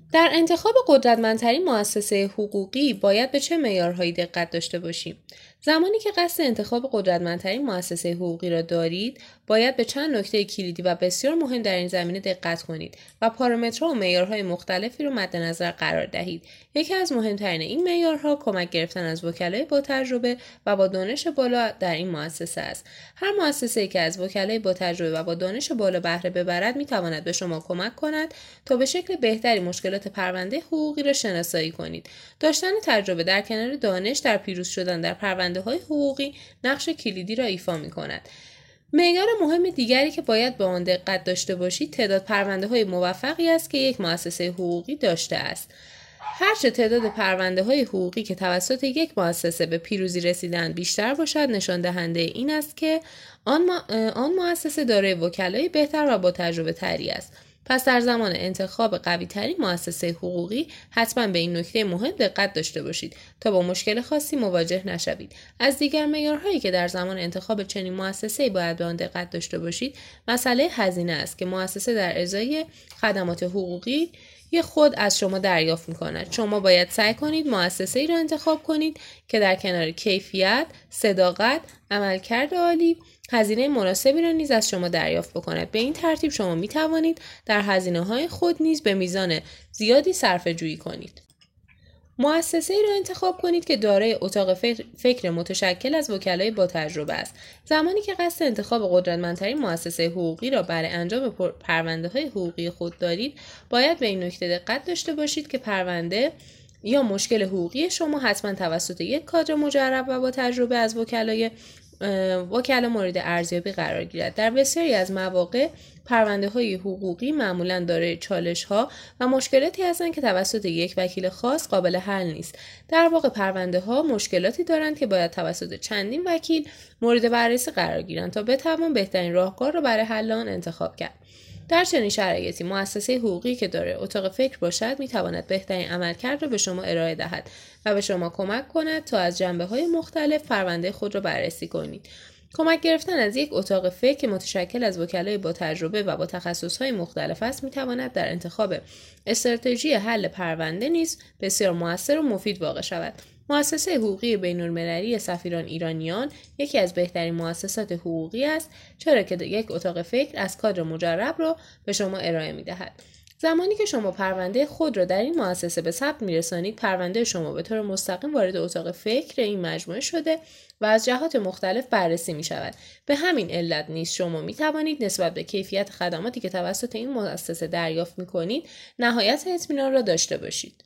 در انتخاب قدرتمندترین مؤسسه حقوقی باید به چه معیارهایی دقت داشته باشیم؟ زمانی که قصد انتخاب قدرتمندترین مؤسسه حقوقی را دارید، باید به چند نکته کلیدی و بسیار مهم در این زمینه دقت کنید و پارامترها و معیارهای مختلفی را مد نظر قرار دهید. یکی از مهمترین این معیارها کمک گرفتن از وکلای با تجربه و با دانش بالا در این مؤسسه است. هر مؤسسه‌ای که از وکلای با تجربه و با دانش بالا بهره ببرد، می‌تواند به شما کمک کند تا به شکل بهتری مشکلات پرونده حقوقی را شناسایی کنید. داشتن تجربه در کنار دانش در پیروز شدن در پرونده‌های حقوقی نقش کلیدی را ایفا می‌کند. معیار مهم دیگری که باید به آن دقت داشته باشید تعداد پرونده‌های موفقی است که یک مؤسسه حقوقی داشته است. هرچه تعداد پرونده‌های حقوقی که توسط یک مؤسسه به پیروزی رسیدن بیشتر باشد، نشان دهنده این است که آن مؤسسه دارای وکلای بهتر و با تجربه تری است. پس در زمان انتخاب قوی ترین مؤسسه حقوقی حتما به این نکته مهم دقت داشته باشید تا با مشکل خاصی مواجه نشوید. از دیگر معیارهایی که در زمان انتخاب چنین مؤسسه‌ای باید به آن دقت داشته باشید، مسئله هزینه است که مؤسسه در ازای خدمات حقوقی خود از شما دریافت می‌کند. شما باید سعی کنید مؤسسه‌ای را انتخاب کنید که در کنار کیفیت، صداقت، عملکرد عالی، هزینه مناسبی را نیز از شما دریافت بکند. به این ترتیب شما می توانید در هزینه‌های خود نیز به میزان زیادی صرفه جویی کنید. مؤسسه‌ای را انتخاب کنید که دارای اتاق فکر متشکل از وکلای با تجربه است. زمانی که قصد انتخاب قدرتمندترین مؤسسه حقوقی را برای انجام پرونده‌های حقوقی خود دارید، باید به این نکته دقت داشته باشید که پرونده یا مشکل حقوقی شما حتما توسط یک کادر مجرب و با تجربه از وکلا مورد ارزیابی قرار گیرد. در بسیاری از مواقع پرونده‌های حقوقی معمولاً دارای چالش‌ها و مشکلاتی هستند که توسط یک وکیل خاص قابل حل نیست. در واقع پرونده‌ها مشکلاتی دارند که باید توسط چندین وکیل مورد بررسی قرار گیرند تا بتوان بهترین راهکار را برای حل آن انتخاب کرد. در چنین شرایطی مؤسسه حقوقی که دارای اتاق فکر باشد می‌تواند بهترین عملکرد را به شما ارائه دهد و به شما کمک کند تا از جنبه‌های مختلف پرونده خود را بررسی کنید. کمک گرفتن از یک اتاق فکر متشکل از وکلای با تجربه و با تخصص‌های مختلف است می‌تواند در انتخاب استراتژی حل پرونده نیز بسیار مؤثر و مفید واقع شود. مؤسسه حقوقی بین‌المللی سفیران ایرانیان یکی از بهترین مؤسسات حقوقی است، چرا که یک اتاق فکر از کادر مجرب را به شما ارائه می‌دهد. زمانی که شما پرونده خود را در این مؤسسه به ثبت می‌رسانید، پرونده شما به طور مستقیم وارد اتاق فکر این مجموعه شده و از جهات مختلف بررسی می‌شود. به همین علت نیز شما می‌توانید نسبت به کیفیت خدماتی که توسط این مؤسسه دریافت می‌کنید، نهایت اطمینان را داشته باشید.